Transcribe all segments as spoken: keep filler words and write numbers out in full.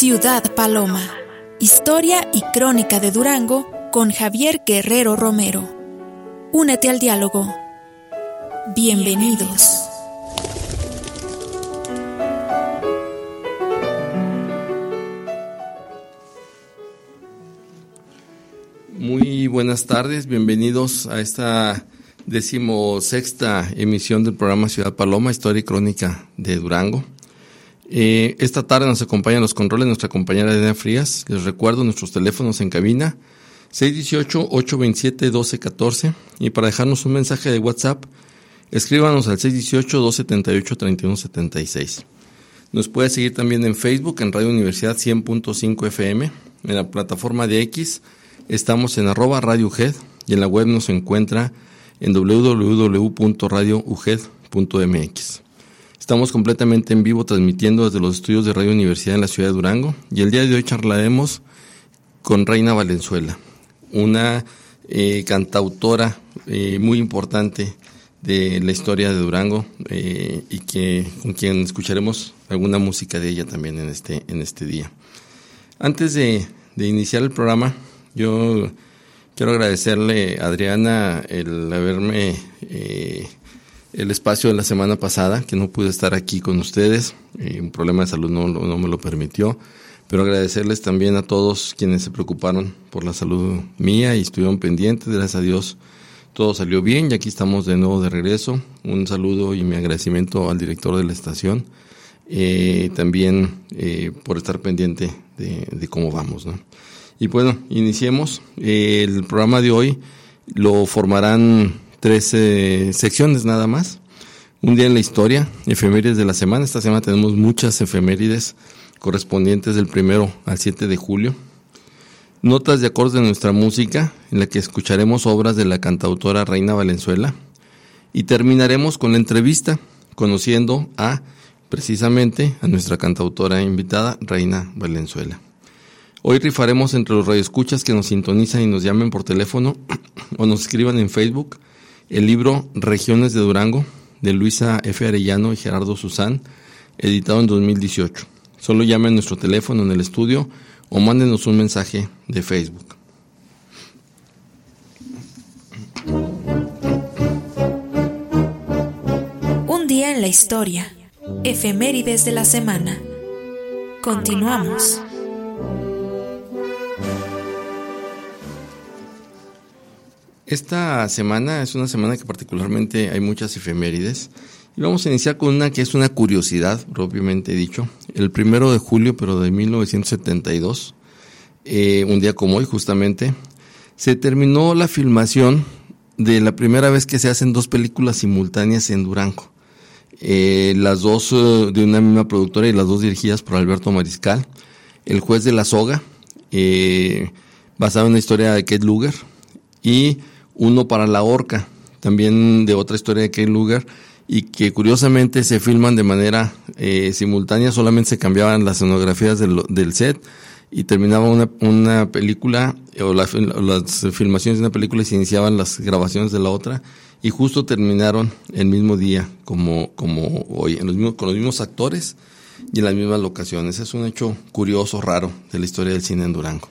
Ciudad Paloma. Historia y crónica de Durango con Javier Guerrero Romero. Únete al diálogo. Bienvenidos. Muy buenas tardes, bienvenidos a esta decimosexta emisión del programa Ciudad Paloma, Historia y Crónica de Durango. Eh, esta tarde nos acompañan los controles nuestra compañera Elena Frías. Les recuerdo nuestros teléfonos en cabina seis uno ocho, ocho dos siete, uno dos uno cuatro y para dejarnos un mensaje de WhatsApp escríbanos al seis uno ocho, dos siete ocho, tres uno siete seis. Nos puede seguir también en Facebook en Radio Universidad cien punto cinco F M, en la plataforma de X estamos en arroba Radio U G E D y en la web nos encuentra en doble u doble u doble u punto radio u g e d punto m x. Estamos completamente en vivo transmitiendo desde los estudios de Radio Universidad en la ciudad de Durango y el día de hoy charlaremos con Reina Valenzuela, una eh, cantautora eh, muy importante de la historia de Durango eh, y que con quien escucharemos alguna música de ella también en este en este día. Antes de, de iniciar el programa, yo quiero agradecerle a Adriana el haberme eh, el espacio de la semana pasada, que no pude estar aquí con ustedes, eh, un problema de salud no, no me lo permitió, pero agradecerles también a todos quienes se preocuparon por la salud mía y estuvieron pendientes. Gracias a Dios todo salió bien y aquí estamos de nuevo de regreso. Un saludo y mi agradecimiento al director de la estación, eh, también eh, por estar pendiente de, de cómo vamos, ¿no? Y bueno, iniciemos. Eh, el programa de hoy lo formarán tres eh, secciones nada más. Un día en la historia, efemérides de la semana. Esta semana tenemos muchas efemérides correspondientes del primero al siete de julio. Notas de acordes de nuestra música, en la que escucharemos obras de la cantautora Reina Valenzuela. Y terminaremos con la entrevista, conociendo a, precisamente, a nuestra cantautora invitada, Reina Valenzuela. Hoy rifaremos entre los radioescuchas que nos sintonizan y nos llamen por teléfono o nos escriban en Facebook el libro Regiones de Durango de Luisa F. Arellano y Gerardo Susán, editado en dos mil dieciocho. Solo llamen nuestro teléfono en el estudio o mándenos un mensaje de Facebook. Un día en la historia. Efemérides de la semana. Continuamos. Esta semana es una semana que particularmente hay muchas efemérides y vamos a iniciar con una que es una curiosidad, propiamente dicho. El primero de julio, pero de mil novecientos setenta y dos, eh, un día como hoy justamente, se terminó la filmación de la primera vez que se hacen dos películas simultáneas en Durango. Eh, las dos uh, de una misma productora y las dos dirigidas por Alberto Mariscal. El juez de la soga, eh, basado en la historia de Kate Luger, y Uno para la horca, también de otra historia de Kate Luger, y que curiosamente se filman de manera eh, simultánea, solamente se cambiaban las escenografías del, del set y terminaba una, una película, o, la, o las filmaciones de una película y se iniciaban las grabaciones de la otra, y justo terminaron el mismo día, como, como hoy, en los mismos, con los mismos actores y en las mismas locaciones. Es un hecho curioso, raro, de la historia del cine en Durango.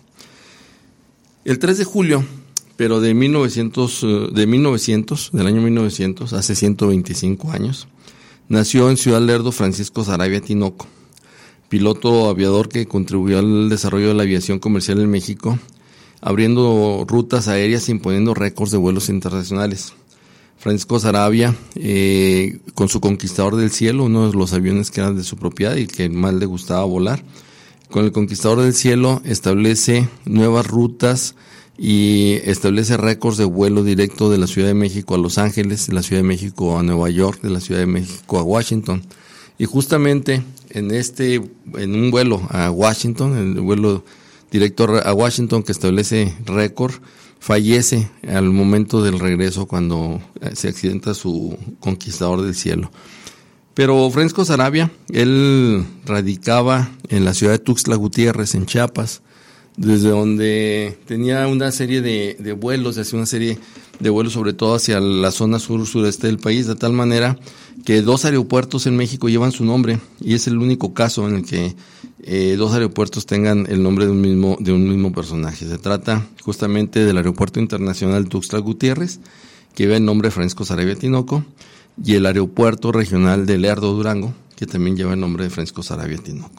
El tres de julio, pero de mil novecientos, de mil novecientos, del año mil novecientos, hace ciento veinticinco años, nació en Ciudad Lerdo Francisco Saravia Tinoco, piloto aviador que contribuyó al desarrollo de la aviación comercial en México, abriendo rutas aéreas e imponiendo récords de vuelos internacionales. Francisco Saravia, eh, con su Conquistador del Cielo, uno de los aviones que eran de su propiedad y que más le gustaba volar, con el Conquistador del Cielo establece nuevas rutas y establece récords de vuelo directo de la Ciudad de México a Los Ángeles, de la Ciudad de México a Nueva York, de la Ciudad de México a Washington. Y justamente en este, en un vuelo a Washington, el vuelo directo a Washington que establece récord, fallece al momento del regreso cuando se accidenta su Conquistador del Cielo. Pero Francisco Saravia, él radicaba en la ciudad de Tuxtla Gutiérrez, en Chiapas, desde donde tenía una serie de, de vuelos, hacía una serie de vuelos, sobre todo hacia la zona sur-sureste del país, de tal manera que dos aeropuertos en México llevan su nombre, y es el único caso en el que eh, dos aeropuertos tengan el nombre de un mismo de un mismo personaje. Se trata justamente del Aeropuerto Internacional Tuxtla Gutiérrez, que lleva el nombre de Francisco Saravia Tinoco, y el Aeropuerto Regional de Lerdo, Durango, que también lleva el nombre de Francisco Saravia Tinoco.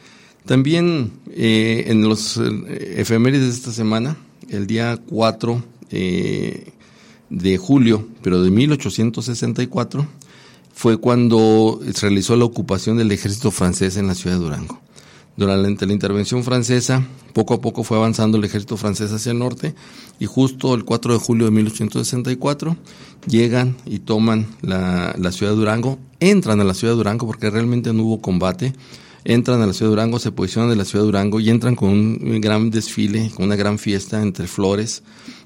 También eh, en los eh, efemérides de esta semana, el día cuatro eh, de julio, pero de mil ochocientos sesenta y cuatro, fue cuando se realizó la ocupación del ejército francés en la ciudad de Durango. Durante la intervención francesa, poco a poco fue avanzando el ejército francés hacia el norte, y justo el cuatro de julio de mil ochocientos sesenta y cuatro llegan y toman la, la ciudad de Durango, entran a la ciudad de Durango porque realmente no hubo combate, entran a la ciudad de Durango, se posicionan en la ciudad de Durango y entran con un gran desfile, con una gran fiesta entre flores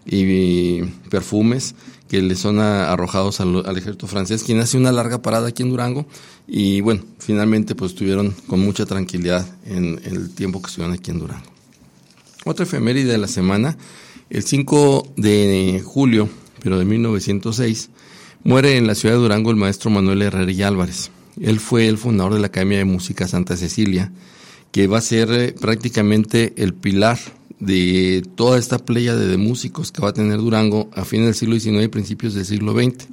y perfumes que le son arrojados al, al ejército francés, quien hace una larga parada aquí en Durango, y bueno, finalmente pues estuvieron con mucha tranquilidad en el tiempo que estuvieron aquí en Durango. Otra efeméride de la semana, el cinco de julio, pero de mil novecientos seis, muere en la ciudad de Durango el maestro Manuel Herrera y Álvarez. Él fue el fundador de la Academia de Música Santa Cecilia, que va a ser eh, prácticamente el pilar de toda esta pléyade de músicos que va a tener Durango a fines del siglo diecinueve y principios del siglo veinte.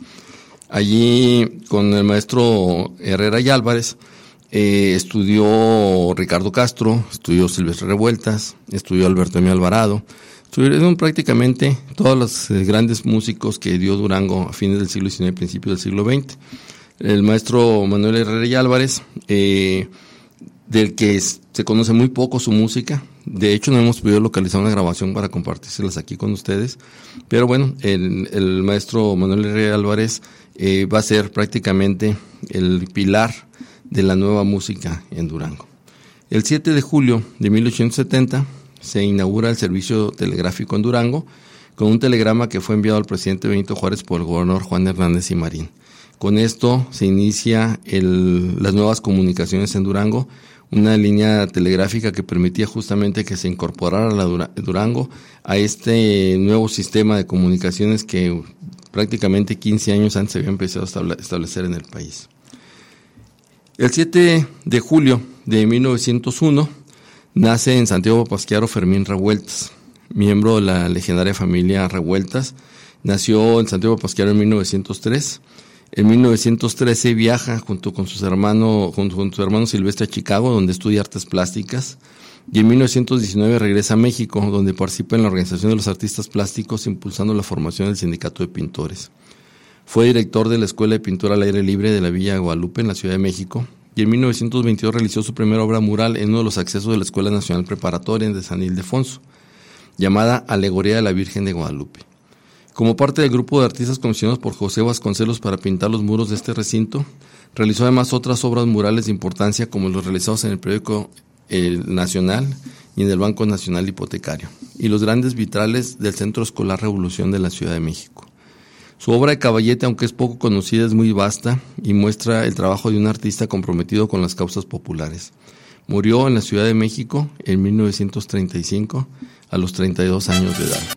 Allí, con el maestro Herrera y Álvarez, eh, estudió Ricardo Castro, estudió Silvestre Revueltas, estudió Alberto Emilio Alvarado, estuvieron prácticamente todos los eh, grandes músicos que dio Durango a fines del siglo diecinueve y principios del siglo veinte. El maestro Manuel Herrera y Álvarez, eh, del que es, se conoce muy poco su música. De hecho, no hemos podido localizar una grabación para compartírselas aquí con ustedes. Pero bueno, el, el maestro Manuel Herrera y Álvarez eh, va a ser prácticamente el pilar de la nueva música en Durango. El siete de julio de mil ochocientos setenta se inaugura el servicio telegráfico en Durango, con un telegrama que fue enviado al presidente Benito Juárez por el gobernador Juan Hernández y Marín. Con esto se inicia el, las nuevas comunicaciones en Durango, una línea telegráfica que permitía justamente que se incorporara la Dura, Durango a este nuevo sistema de comunicaciones que prácticamente quince años antes se había empezado a establecer en el país. El siete de julio de mil novecientos uno nace en Santiago Papasquiaro Fermín Revueltas, miembro de la legendaria familia Revueltas. Nació en Santiago Papasquiaro en mil novecientos tres. En mil novecientos trece viaja junto con sus hermanos, junto con su hermano Silvestre a Chicago, donde estudia artes plásticas, y en mil novecientos diecinueve regresa a México, donde participa en la organización de los artistas plásticos, impulsando la formación del Sindicato de Pintores. Fue director de la Escuela de Pintura al Aire Libre de la Villa de Guadalupe, en la Ciudad de México, y en mil novecientos veintidós realizó su primera obra mural en uno de los accesos de la Escuela Nacional Preparatoria de San Ildefonso, llamada Alegoría de la Virgen de Guadalupe. Como parte del grupo de artistas comisionados por José Vasconcelos para pintar los muros de este recinto, realizó además otras obras murales de importancia, como los realizados en el periódico El Nacional y en el Banco Nacional Hipotecario, y los grandes vitrales del Centro Escolar Revolución de la Ciudad de México. Su obra de caballete, aunque es poco conocida, es muy vasta y muestra el trabajo de un artista comprometido con las causas populares. Murió en la Ciudad de México en mil novecientos treinta y cinco, a los treinta y dos años de edad.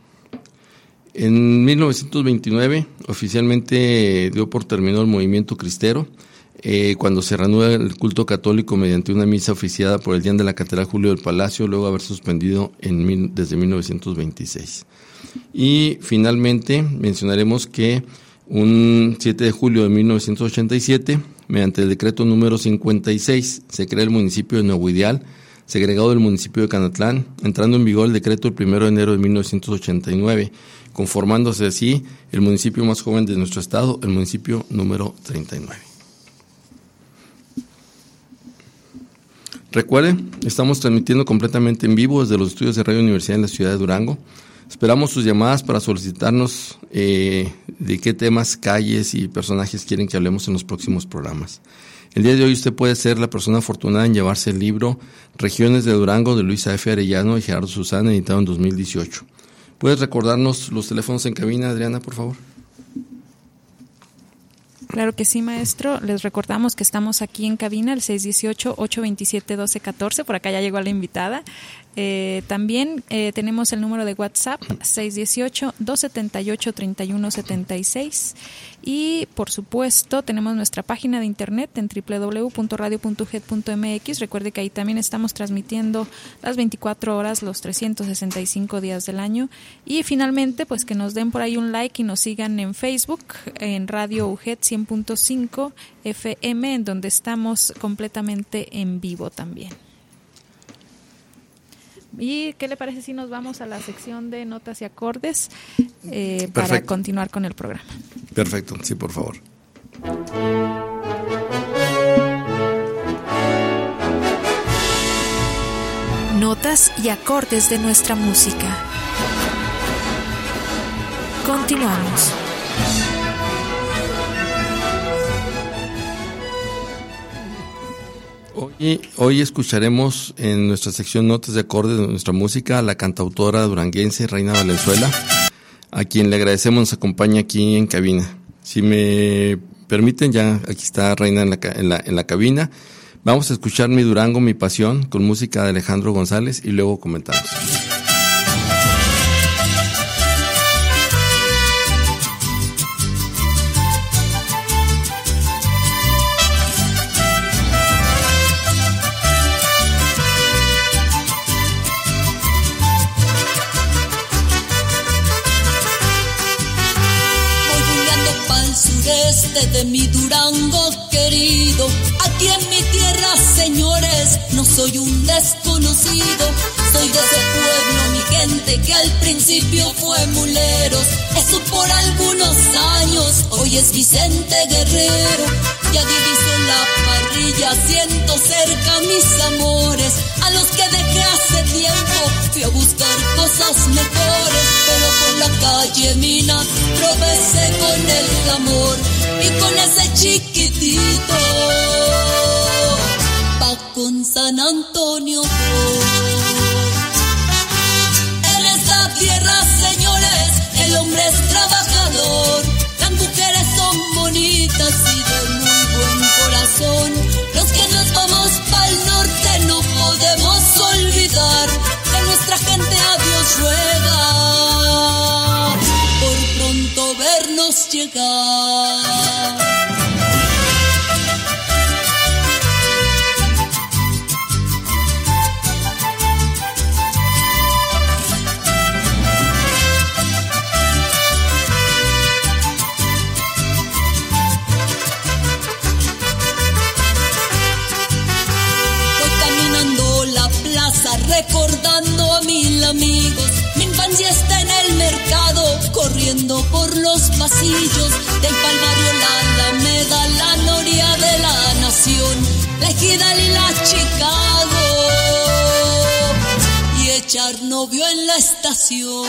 En mil novecientos veintinueve oficialmente dio por terminado el movimiento cristero, eh, cuando se reanuda el culto católico mediante una misa oficiada por el deán de la Catedral Julio del Palacio, luego de haber suspendido en mil, desde mil novecientos veintiséis. Y finalmente mencionaremos que un siete de julio de mil novecientos ochenta y siete, mediante el decreto número cincuenta y seis, se crea el municipio de Nuevo Ideal, segregado del municipio de Canatlán, entrando en vigor el decreto el primero de enero de mil novecientos ochenta y nueve, conformándose así el municipio más joven de nuestro estado, el municipio número treinta y nueve. Recuerden, estamos transmitiendo completamente en vivo desde los estudios de Radio Universidad en la ciudad de Durango. Esperamos sus llamadas para solicitarnos eh, de qué temas, calles y personajes quieren que hablemos en los próximos programas. El día de hoy usted puede ser la persona afortunada en llevarse el libro Regiones de Durango de Luisa F. Arellano y Gerardo Susana, editado en dos mil dieciocho. ¿Puedes recordarnos los teléfonos en cabina, Adriana, por favor? Claro que sí, maestro. Les recordamos que estamos aquí en cabina, el seis uno ocho, ocho dos siete, uno dos uno cuatro. Por acá ya llegó la invitada. Eh, también eh, tenemos el número de WhatsApp seis uno ocho, dos siete ocho, tres uno siete seis y por supuesto tenemos nuestra página de internet en doble u doble u doble u punto radio punto u g e d punto m x. Recuerde que ahí también estamos transmitiendo las veinticuatro horas, los trescientos sesenta y cinco días del año. Y finalmente pues que nos den por ahí un like y nos sigan en Facebook en Radio U G E D cien punto cinco F M, en donde estamos completamente en vivo también. ¿Y qué le parece si nos vamos a la sección de notas y acordes eh, para continuar con el programa? Perfecto, sí, por favor. Notas y acordes de nuestra música. Continuamos. Hoy, hoy escucharemos en nuestra sección Notas de Acordes de nuestra música a la cantautora duranguense Reina Valenzuela, a quien le agradecemos nos acompaña aquí en cabina. Si me permiten, ya aquí está Reina en la, en la, en la cabina. Vamos a escuchar Mi Durango, Mi Pasión, con música de Alejandro González y luego comentamos. De mi Durango querido, aquí en mi tierra, señores, no soy un desconocido, soy de ese pueblo, mi gente, que al principio fue muleros, eso por algunos años, hoy es Vicente Guerrero, ya diviso la parrilla, siento cerca mis amores, a los que dejé hace tiempo, fui a buscar cosas mejores, pero por la calle mina, tropecé con el amor, y con ese chiquitito va con San Antonio. En esta tierra, señores, el hombre es trabajador, las mujeres son bonitas y de muy buen corazón. Los que nos vamos pa'l norte no podemos olvidar que nuestra gente a Dios ruega por pronto vernos llegar. Recordando a mil amigos, mi infancia está en el mercado, corriendo por los pasillos del Palmario, la Alameda, la Noria de la Nación, la Ejidal y la Chicago, y echar novio en la estación.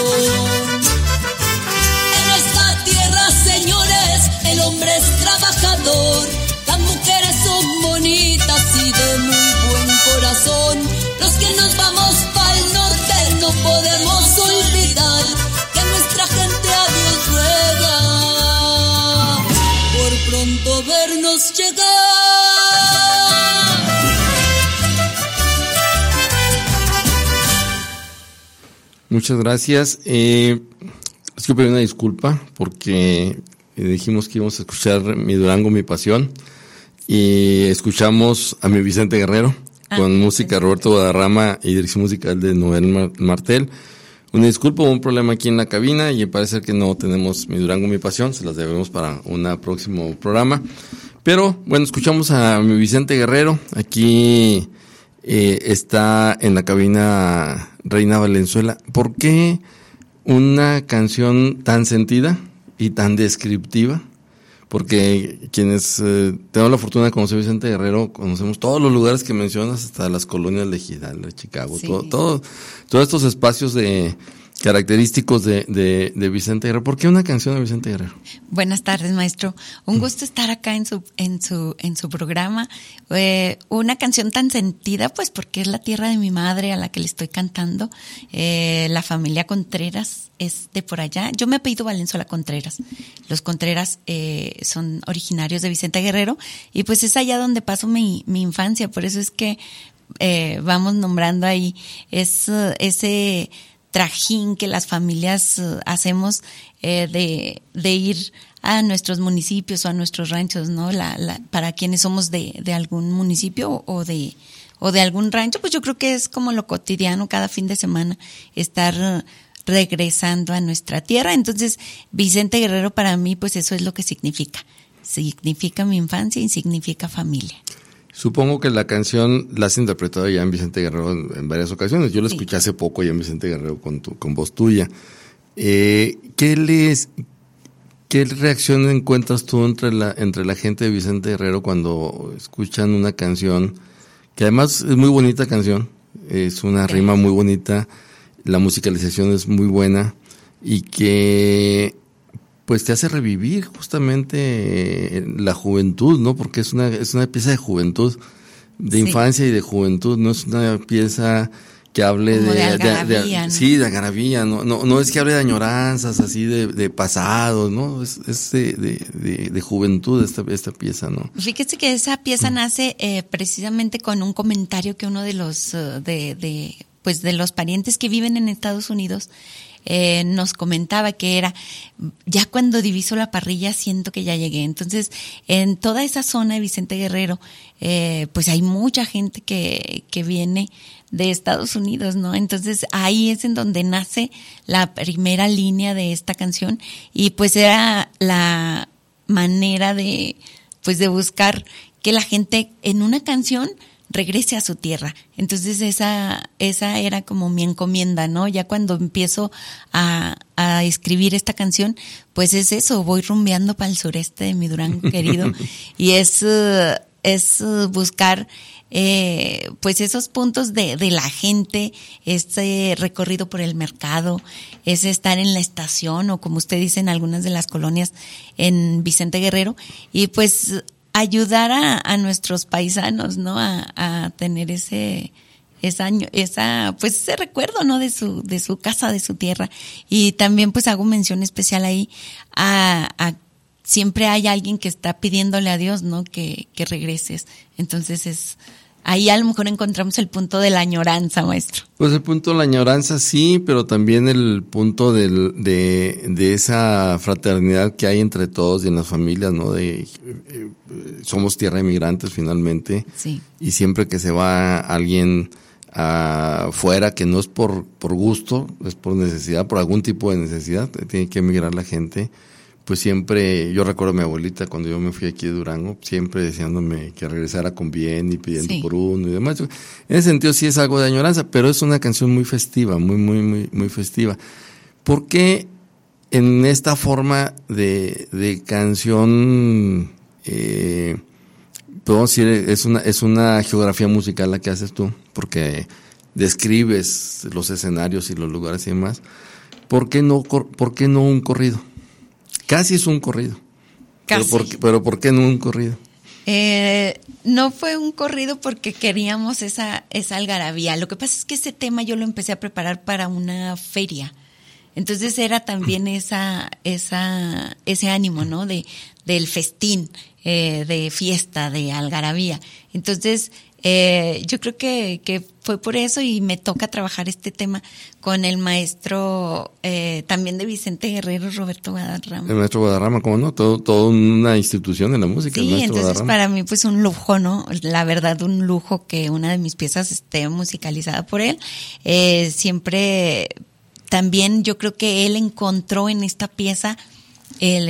En esta tierra, señores, el hombre es trabajador, las mujeres son bonitas y de muy buen corazón. Los que nos vamos pa'l norte no podemos olvidar que nuestra gente a Dios ruega por pronto vernos llegar. Muchas gracias. Eh, es que pedí una disculpa porque dijimos que íbamos a escuchar Mi Durango, Mi Pasión y escuchamos a mi Vicente Guerrero. Con música de Roberto Guadarrama y dirección musical de Noel Martel. Una disculpa, hubo un problema aquí en la cabina y parece que no tenemos Mi Durango, Mi Pasión, se las debemos para un próximo programa. Pero bueno, escuchamos a mi Vicente Guerrero, aquí eh, está en la cabina Reina Valenzuela. ¿Por qué una canción tan sentida y tan descriptiva? Porque quienes eh, tenemos la fortuna de conocer a Vicente Guerrero, conocemos todos los lugares que mencionas, hasta las colonias de Ejidal, de Chicago, sí. todo, todo, todos estos espacios de característicos de, de, de Vicente Guerrero. ¿Por qué una canción de Vicente Guerrero? Buenas tardes, maestro. Un gusto estar acá en su, en su, en su programa. Eh, una canción tan sentida, pues porque es la tierra de mi madre a la que le estoy cantando. Eh, la familia Contreras es de por allá. Yo me apellido Valenzuela Contreras. Los Contreras eh, son originarios de Vicente Guerrero y pues es allá donde paso mi, mi infancia. Por eso es que eh, vamos nombrando ahí, es uh, ese trajín que las familias uh, hacemos eh, de, de ir a nuestros municipios o a nuestros ranchos, ¿no? La, la, para quienes somos de, de algún municipio o de, o de algún rancho, pues yo creo que es como lo cotidiano cada fin de semana, estar uh, regresando a nuestra tierra. Entonces, Vicente Guerrero para mí, pues eso es lo que significa. Significa mi infancia y significa familia. Supongo que la canción la has interpretado ya en Vicente Guerrero en, en varias ocasiones. Yo la escuché sí. hace poco ya en Vicente Guerrero con, tu, con voz tuya. Eh, ¿qué, les, ¿Qué reacción encuentras tú entre la, entre la gente de Vicente Guerrero cuando escuchan una canción que además es muy bonita canción, es una okay. rima muy bonita, la musicalización es muy buena y que pues te hace revivir justamente la juventud, ¿no? Porque es una es una pieza de juventud, de sí. infancia y de juventud, no es una pieza que hable de, de algarabía, de, de, ¿no? Sí, de algarabía, no, no, no es que hable de añoranzas así de, de pasado, ¿no? Es, es de, de, de, de juventud esta, esta pieza, ¿no? Fíjese que esa pieza mm. nace eh, precisamente con un comentario que uno de los uh, de, de pues de los parientes que viven en Estados Unidos Eh, nos comentaba que era, ya cuando diviso la parrilla siento que ya llegué. Entonces, en toda esa zona de Vicente Guerrero, eh, pues hay mucha gente que, que viene de Estados Unidos, ¿no? Entonces, ahí es en donde nace la primera línea de esta canción y pues era la manera de, pues de buscar que la gente en una canción regrese a su tierra. Entonces esa esa era como mi encomienda, ¿no? Ya cuando empiezo a, a escribir esta canción, pues es eso, voy rumbeando para el sureste de mi Durango querido y es uh, es uh, buscar eh, pues esos puntos de, de la gente, este recorrido por el mercado, es estar en la estación o como usted dice en algunas de las colonias en Vicente Guerrero y pues ayudar a, a nuestros paisanos, ¿no? A, a tener ese, esa, esa, pues ese recuerdo, ¿no? De su, de su casa, de su tierra. Y también pues hago mención especial ahí a, a siempre hay alguien que está pidiéndole a Dios, ¿no? Que, que regreses. Entonces es, ahí a lo mejor encontramos el punto de la añoranza, maestro. Pues el punto de la añoranza sí, pero también el punto del, de, de esa fraternidad que hay entre todos y en las familias, ¿no? De eh, somos tierra de migrantes finalmente. Sí. Y siempre que se va alguien afuera, que no es por, por gusto, es por necesidad, por algún tipo de necesidad, tiene que emigrar la gente. Pues siempre, yo recuerdo a mi abuelita cuando yo me fui aquí de Durango, siempre deseándome que regresara con bien y pidiendo sí. por uno y demás. En ese sentido sí es algo de añoranza, pero es una canción muy festiva, muy, muy, muy, muy festiva. ¿Por qué en esta forma de, de canción, eh, podemos decir, es una, es una geografía musical la que haces tú? Porque describes los escenarios y los lugares y demás. ¿Por qué no, por qué no un corrido? Casi es un corrido. Casi. Pero ¿por qué, pero ¿por qué no un corrido? Eh, no fue un corrido porque queríamos esa, esa algarabía. Lo que pasa es que ese tema yo lo empecé a preparar para una feria. Entonces era también esa, esa, ese ánimo, ¿no? De, del festín, eh, de fiesta, de algarabía. Entonces, Eh, yo creo que, que fue por eso y me toca trabajar este tema con el maestro eh, también de Vicente Guerrero, Roberto Guadarrama. El maestro Guadarrama, ¿cómo no? Todo, todo una institución en la música. Sí, el maestro entonces Guadarrama. Para mí pues un lujo, ¿no? La verdad un lujo que una de mis piezas esté musicalizada por él. Eh, siempre también yo creo que él encontró en esta pieza el,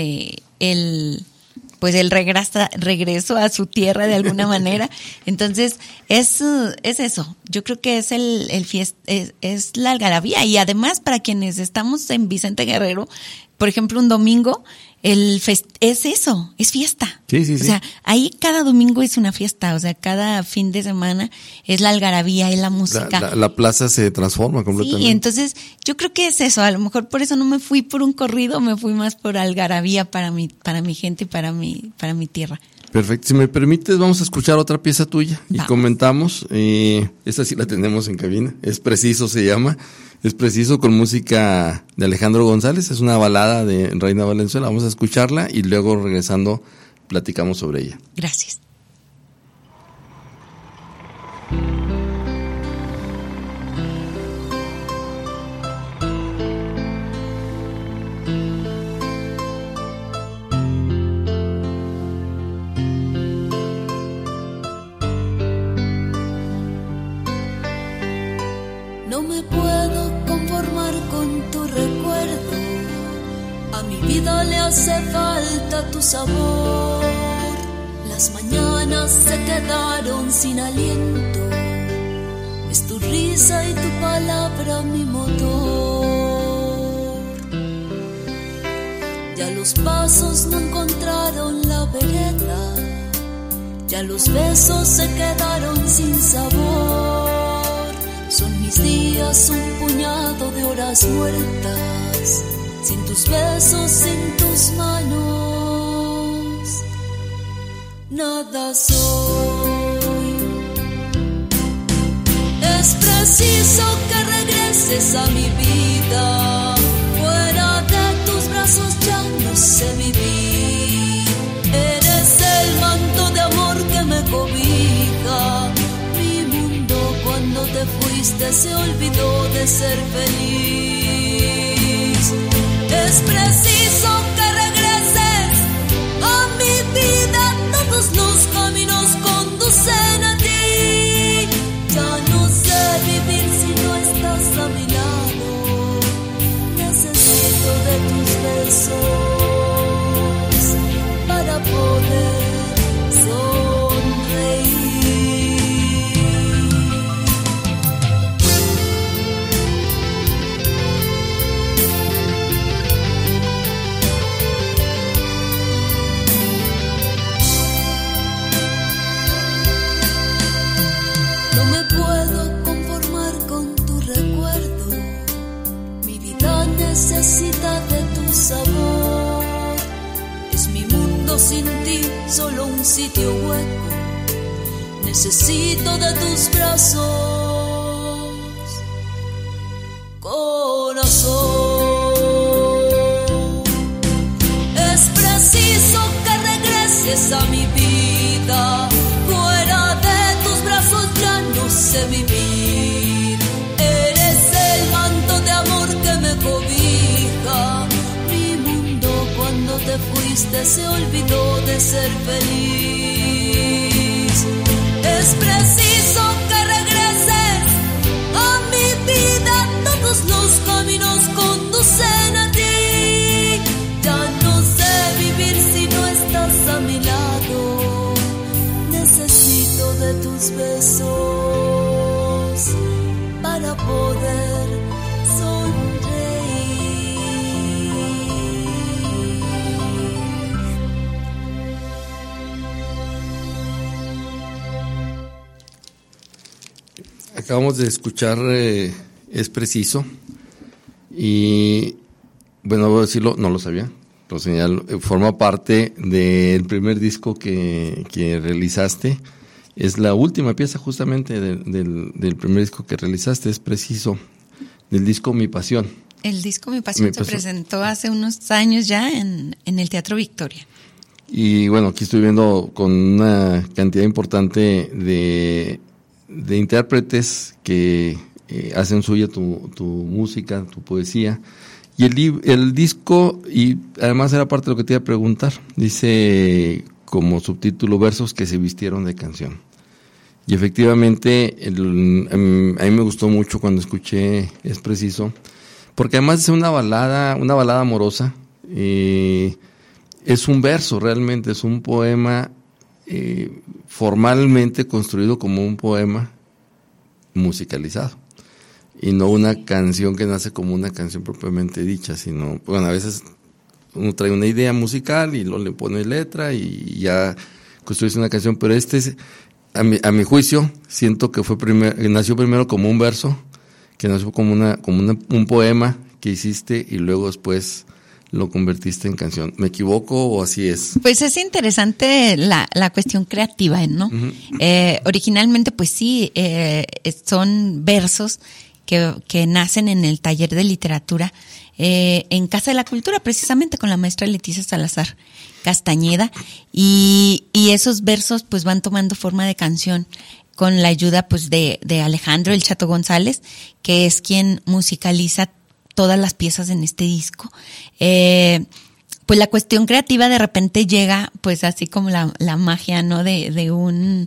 el pues el regreso, regreso a su tierra de alguna manera. Entonces, es, es eso. Yo creo que es el, el fiest, es, es la algarabía. Y además, para quienes estamos en Vicente Guerrero, por ejemplo, un domingo, el fest, es eso, es fiesta. Sí, sí, sí. O sea, ahí cada domingo es una fiesta, o sea, cada fin de semana es la algarabía, es la música. La, la, la plaza se transforma completamente. Sí, entonces yo creo que es eso, a lo mejor por eso no me fui por un corrido, me fui más por algarabía para mi, para mi gente y para mi, para mi tierra. Perfecto, si me permites vamos a escuchar otra pieza tuya y vamos. Comentamos, eh, esta sí la tenemos en cabina, Es Preciso se llama, Es Preciso con música de Alejandro González, es una balada de Reina Valenzuela, vamos a escucharla y luego regresando platicamos sobre ella. Gracias. me puedo conformar con tu recuerdo. A mi vida le hace falta tu sabor. Las mañanas se quedaron sin aliento. Es tu risa y tu palabra mi motor. Ya los pasos no encontraron la vereda. Ya los besos se quedaron sin sabor. Son mis días un puñado de horas muertas. Sin tus besos, sin tus manos, nada soy. Es preciso que regreses a mi vida. Fuera de tus brazos ya no sé vivir. Eres el manto de amor que me cobija. Mi mundo cuando te fuiste se olvidó de ser feliz. Es preciso que regreses a mi vida. Todos los caminos conducen a ti. Ya no sé vivir si no estás a mi lado. Necesito de tus besos para poder sonreír. No me puedo conformar con tu recuerdo. Mi vida necesita de tu sabor. Es mi mundo sin ti, solo un sitio hueco. Necesito de tus brazos, corazón. Es preciso que regreses a mi vida. Fuera de tus brazos ya no sé vivir. Eres el manto de amor que me cobija. Mi mundo cuando te fuiste se olvidó de ser feliz. Es preciso que regreses a mi vida. Todos los caminos conducen a ti. Ya no sé vivir si no estás a mi lado. Necesito de tus besos para poder sonreír. Acabamos de escuchar eh, Es Preciso y, bueno, voy a decirlo, no lo sabía, lo señalo, forma parte del primer disco que, que realizaste. Es la última pieza justamente de, del, del primer disco que realizaste, Es Preciso, del disco Mi Pasión. El disco Mi Pasión Mi se Pasión. presentó hace unos años ya en, en el Teatro Victoria. Y bueno, aquí estoy viendo con una cantidad importante de, de intérpretes que eh, hacen suya tu, tu música, tu poesía. Y el, el disco, y además era parte de lo que te iba a preguntar, dice como subtítulo Versos que se vistieron de canción. Y efectivamente, el, a mí me gustó mucho cuando escuché Es Preciso, porque además es una balada, una balada amorosa. Eh, es un verso realmente, es un poema eh, formalmente construido como un poema musicalizado. Y no una canción que nace como una canción propiamente dicha, sino, bueno, a veces uno trae una idea musical y luego le pone letra y ya construye una canción, pero este es, a mi, a mi juicio, siento que fue primer, nació primero como un verso, que nació como una, como una, un poema que hiciste y luego después lo convertiste en canción. ¿Me equivoco o así es? Pues es interesante la, la cuestión creativa, ¿no? Uh-huh. Eh, originalmente, pues sí, eh, son versos que, que nacen en el taller de literatura eh, en Casa de la Cultura, precisamente con la maestra Leticia Salazar Castañeda, y, y esos versos pues van tomando forma de canción con la ayuda pues de, de Alejandro El Chato González, que es quien musicaliza todas las piezas en este disco. Eh, pues la cuestión creativa de repente llega, pues así como la, la magia, ¿no? De, de un,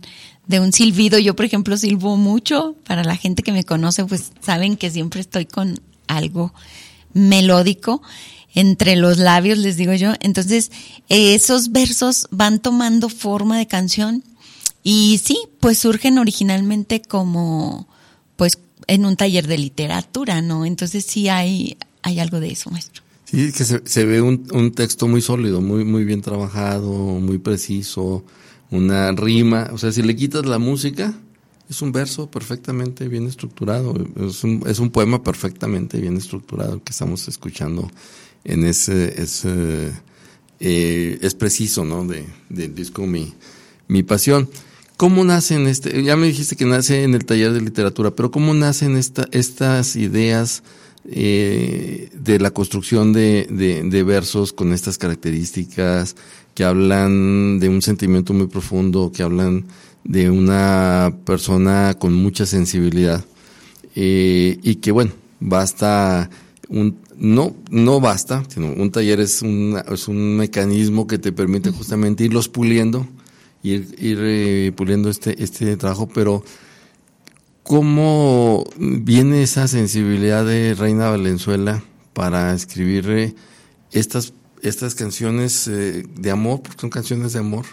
de un silbido. Yo, por ejemplo, silbo mucho. Para la gente que me conoce, pues saben que siempre estoy con algo melódico entre los labios, les digo yo. Entonces, esos versos van tomando forma de canción y sí, pues surgen originalmente como, pues, en un taller de literatura, ¿no? Entonces sí hay, hay algo de eso, maestro. Sí, que se, se ve un, un texto muy sólido, muy, muy bien trabajado, muy preciso, una rima. O sea, si le quitas la música, es un verso perfectamente bien estructurado, es un, es un poema perfectamente bien estructurado que estamos escuchando en ese, ese eh, es preciso, ¿no? De, del disco Mi, Mi Pasión. ¿Cómo nacen este? Ya me dijiste que nace en el taller de literatura, pero ¿cómo nacen esta, estas ideas eh, de la construcción de, de, de versos con estas características que hablan de un sentimiento muy profundo, que hablan de una persona con mucha sensibilidad eh, y que bueno, basta un no no basta, sino un taller es un es un mecanismo que te permite justamente irlos puliendo, ir ir eh, puliendo este este trabajo, pero ¿cómo viene esa sensibilidad de Reina Valenzuela para escribir eh, estas estas canciones eh, de amor, porque son canciones de amor?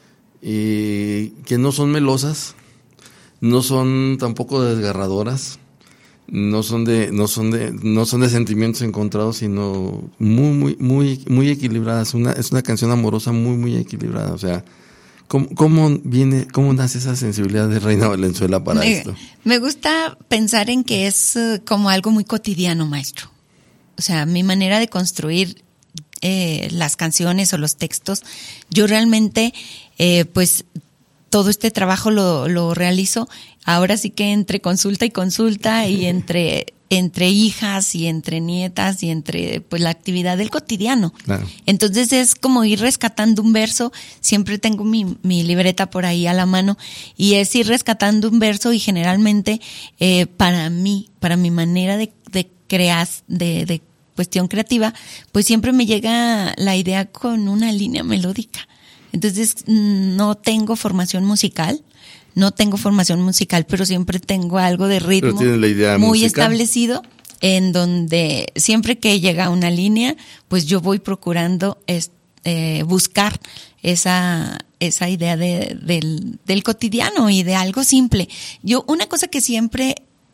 Y que no son melosas, no son tampoco desgarradoras, no son de no son de no son de sentimientos encontrados, sino muy muy muy muy equilibradas. Una es una canción amorosa muy muy equilibrada. O sea, ¿cómo, cómo viene cómo nace esa sensibilidad de Reina Valenzuela para me, esto? Me gusta pensar en que es uh, como algo muy cotidiano, maestro. O sea, mi manera de construir eh, las canciones o los textos, yo realmente eh, pues todo este trabajo lo, lo realizo ahora sí que entre consulta y consulta y entre entre hijas y entre nietas y entre pues la actividad del cotidiano. Claro. Entonces es como ir rescatando un verso. Siempre tengo mi, mi libreta por ahí a la mano y es ir rescatando un verso y generalmente eh, para mí, para mi manera de, de crear, de, de cuestión creativa, pues siempre me llega la idea con una línea melódica. Entonces no tengo formación musical, no tengo formación musical, pero siempre tengo algo de ritmo la idea muy musical establecido, en donde siempre que llega una línea, pues yo voy procurando es, eh, buscar esa esa idea de, del, del cotidiano y de algo simple. Yo una cosa que siempre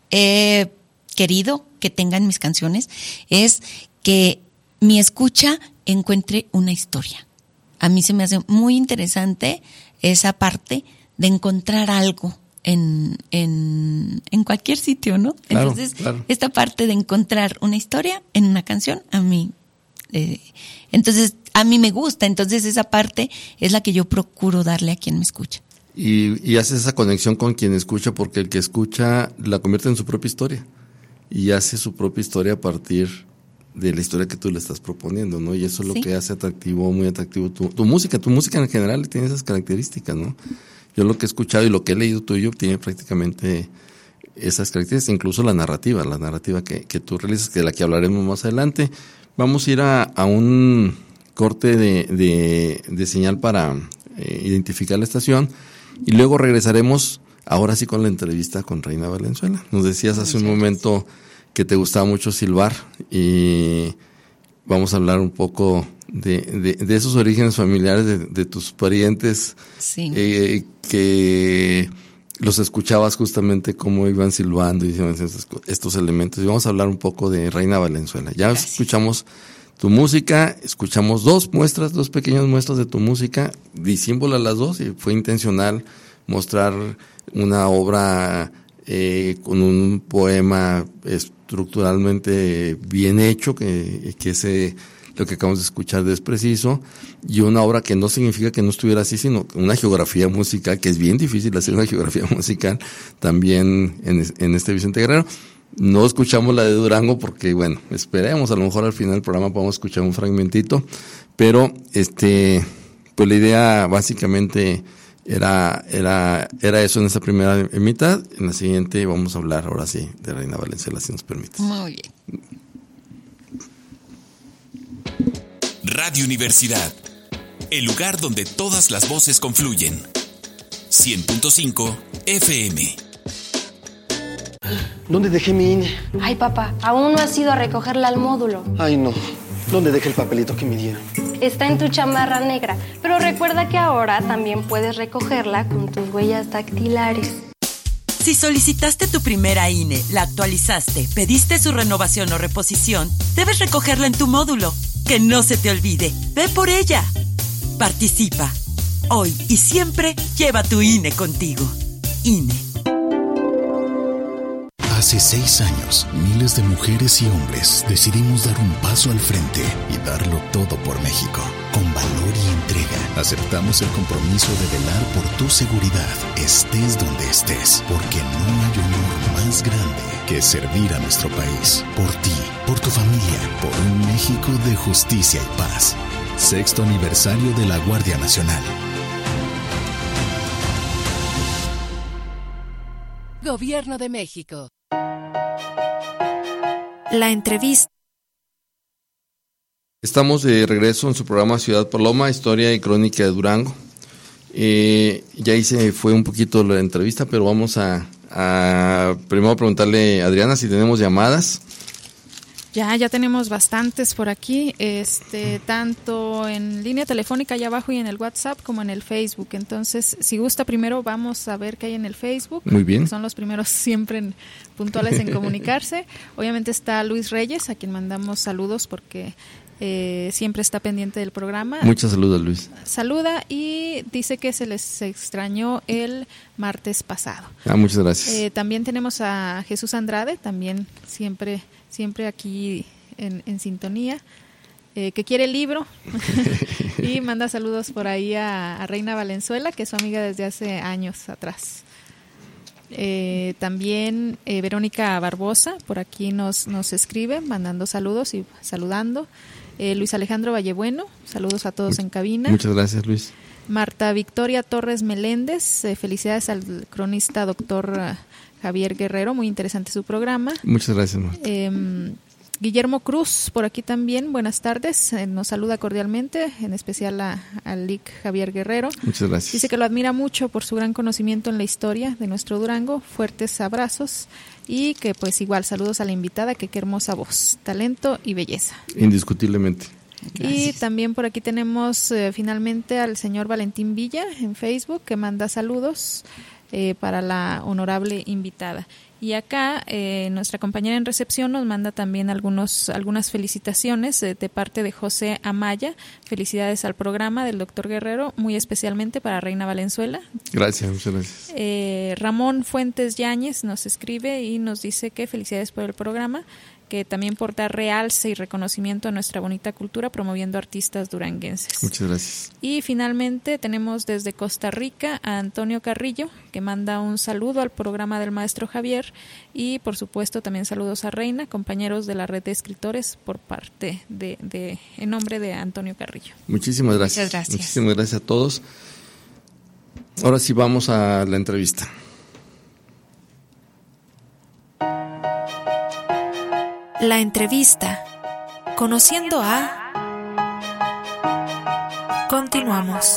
he querido que tengan mis canciones es que mi escucha encuentre una historia. A mí se me hace muy interesante esa parte de encontrar algo en, en, en cualquier sitio, ¿no? Claro, Entonces, claro. Esta parte de encontrar una historia en una canción, a mí, eh, entonces, a mí me gusta. Entonces, esa parte es la que yo procuro darle a quien me escucha. Y, y haces esa conexión con quien escucha, porque el que escucha la convierte en su propia historia y hace su propia historia a partir de la historia que tú le estás proponiendo, ¿no? Y eso es lo Sí. que hace atractivo, muy atractivo tu, tu música. Tu música en general tiene esas características, ¿no? Yo lo que he escuchado y lo que he leído tuyo tiene prácticamente esas características, incluso la narrativa, la narrativa que, que tú realizas, que de la que hablaremos más adelante. Vamos a ir a, a un corte de, de, de señal para eh, identificar la estación y luego regresaremos ahora sí con la entrevista con Reina Valenzuela. Nos decías hace un momento que te gustaba mucho silbar y vamos a hablar un poco de, de, de esos orígenes familiares de, de tus parientes, Sí. eh, que los escuchabas justamente cómo iban silbando y hicieron estos, estos elementos. Y vamos a hablar un poco de Reina Valenzuela. Ya Gracias. Escuchamos tu música, escuchamos dos muestras, dos pequeñas muestras de tu música, disímbolas las dos, y fue intencional mostrar una obra eh, con un poema estructuralmente bien hecho, que, que ese, lo que acabamos de escuchar es preciso, y una obra que no significa que no estuviera así, sino una geografía musical, que es bien difícil hacer una geografía musical también en, en este Vicente Guerrero. No escuchamos la de Durango porque, bueno, esperemos, a lo mejor al final del programa podemos escuchar un fragmentito, pero este, pues la idea básicamente era, era, era eso en esta primera mitad. En la siguiente vamos a hablar ahora sí de Reina Valenzuela, si nos permites. Muy bien. Radio Universidad, el lugar donde todas las voces confluyen. cien punto cinco F M. ¿Dónde dejé mi I N E? Ay, papá, aún no has ido a recogerla al módulo. Ay, no. ¿Dónde dejé el papelito que me dieron? Está en tu chamarra negra, pero recuerda que ahora también puedes recogerla con tus huellas dactilares. Si solicitaste tu primera I N E, la actualizaste, pediste su renovación o reposición, debes recogerla en tu módulo. Que no se te olvide, ve por ella. Participa. Hoy y siempre lleva tu I N E contigo. I N E. Hace seis años, miles de mujeres y hombres decidimos dar un paso al frente y darlo todo por México. Con valor y entrega, aceptamos el compromiso de velar por tu seguridad, estés donde estés, porque no hay honor más grande que servir a nuestro país. Por ti, por tu familia, por un México de justicia y paz. Sexto aniversario de la Guardia Nacional. Gobierno de México. La entrevista. Estamos de regreso en su programa Ciudad Paloma, Historia y Crónica de Durango. Eh, ya hice, fue un poquito la entrevista, pero vamos a, a primero preguntarle a Adriana si tenemos llamadas. Ya, ya tenemos bastantes por aquí, este, tanto en línea telefónica allá abajo y en el WhatsApp como en el Facebook. Entonces, si gusta, primero vamos a ver qué hay en el Facebook. Muy bien. Son los primeros siempre en, puntuales en comunicarse. Obviamente está Luis Reyes, a quien mandamos saludos porque eh, siempre está pendiente del programa. Muchas saludos, Luis. Saluda y dice que se les extrañó el martes pasado. Ah, muchas gracias. Eh, también tenemos a Jesús Andrade, también siempre... siempre aquí en, en sintonía, eh, que quiere el libro y manda saludos por ahí a, a Reina Valenzuela, que es su amiga desde hace años atrás. Eh, también eh, Verónica Barbosa por aquí nos, nos escribe, mandando saludos y saludando. Eh, Luis Alejandro Vallebueno, saludos a todos en cabina. Muchas gracias, Luis. Marta Victoria Torres Meléndez, eh, felicidades al cronista doctor uh, Javier Guerrero, muy interesante su programa. Muchas gracias, Marta. Eh, Guillermo Cruz, por aquí también, buenas tardes, eh, nos saluda cordialmente, en especial a, al Lic Javier Guerrero. Muchas gracias. Dice que lo admira mucho por su gran conocimiento en la historia de nuestro Durango, fuertes abrazos y que pues igual saludos a la invitada, que qué hermosa voz, talento y belleza. Indiscutiblemente. Gracias. Y también por aquí tenemos eh, finalmente al señor Valentín Villa en Facebook, que manda saludos eh, para la honorable invitada. Y acá eh, nuestra compañera en recepción nos manda también algunos algunas felicitaciones eh, de parte de José Amaya. Felicidades al programa del doctor Guerrero, muy especialmente para Reina Valenzuela. Gracias, muchas gracias. Eh, Ramón Fuentes Yáñez nos escribe y nos dice que felicidades por el programa, que también por dar realce y reconocimiento a nuestra bonita cultura promoviendo artistas duranguenses. Muchas gracias. Y finalmente tenemos desde Costa Rica a Antonio Carrillo, que manda un saludo al programa del maestro Javier y por supuesto también saludos a Reina, compañeros de la red de escritores por parte de, de en nombre de Antonio Carrillo. Muchísimas gracias. Muchas gracias. Muchísimas gracias a todos. Ahora sí vamos a la entrevista. La entrevista. Conociendo a... Continuamos.